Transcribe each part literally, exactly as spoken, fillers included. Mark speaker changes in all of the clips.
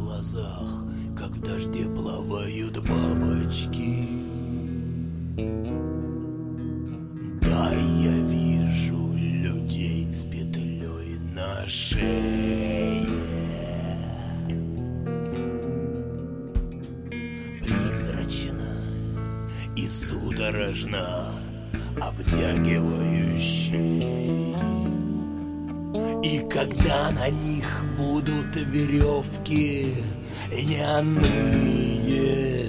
Speaker 1: глазах, как в дожде плавают бабочки. Да, я вижу людей с петлей на шее. Призрачно и судорожно обтягивающий. И когда на них будут веревки няные,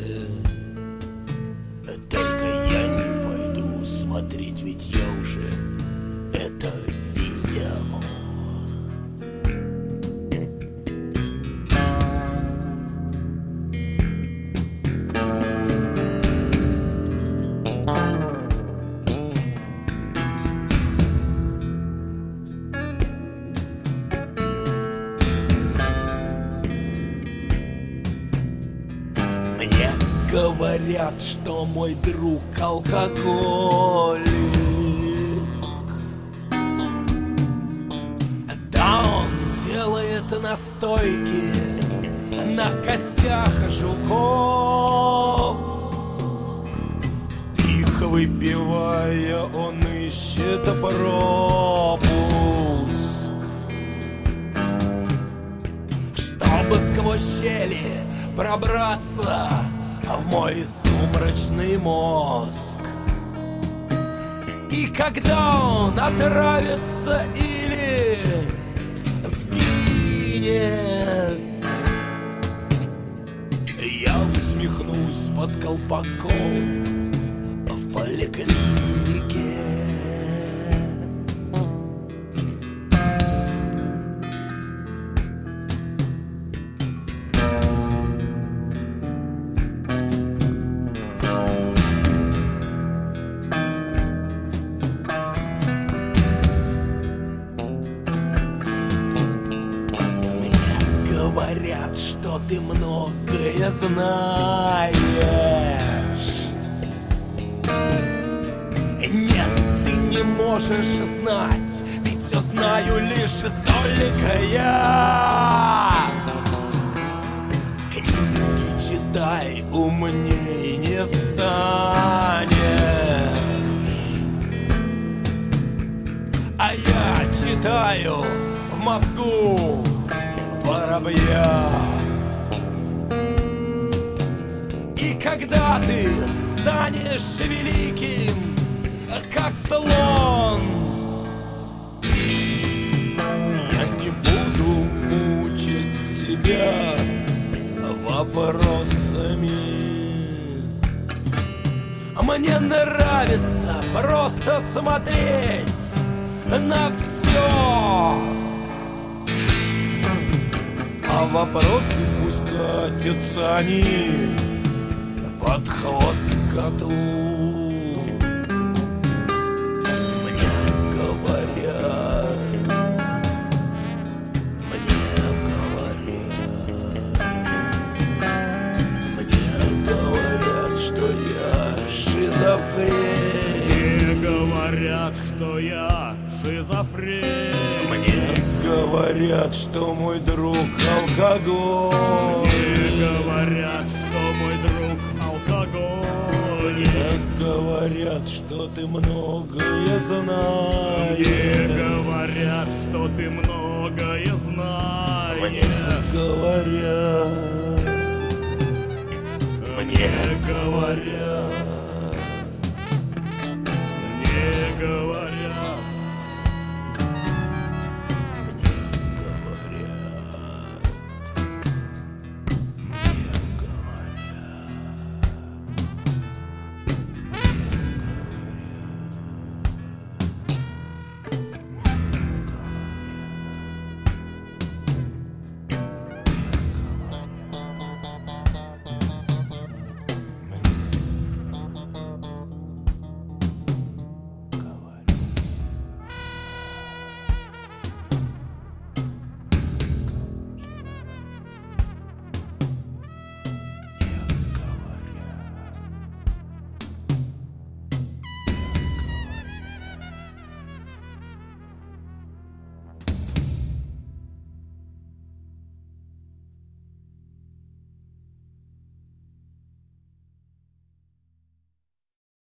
Speaker 1: только я не пойду смотреть, ведь я уже это видел. Мне говорят, что мой друг алкоголик. Да, он делает настойки на костях жуков. Их выпивая, он ищет пропуск, чтобы сквозь щели пробраться в мой сумрачный мозг. И когда он отравится или сгинет, я усмехнусь под колпаком в поликлинике. Говорят, что ты многое знаешь. Нет, ты не можешь знать, ведь все знаю лишь только я. Книги читай, умней не станешь. А я читаю в мозгу воробья. И когда ты станешь великим, как слон, я не буду мучить тебя вопросами. Мне нравится просто смотреть на все. А вопросы пусть катятся они под хвост коту. Мне говорят, мне говорят, мне говорят, что я шизофрен.
Speaker 2: Мне говорят, что я шизофрен.
Speaker 1: Мне говорят, что мой друг алкоголь.
Speaker 2: Мне говорят, что мой друг алкоголь.
Speaker 1: Мне говорят, что ты многое знаешь.
Speaker 2: Мне говорят, что ты многое знаешь.
Speaker 1: Мне говорят, мне говорят.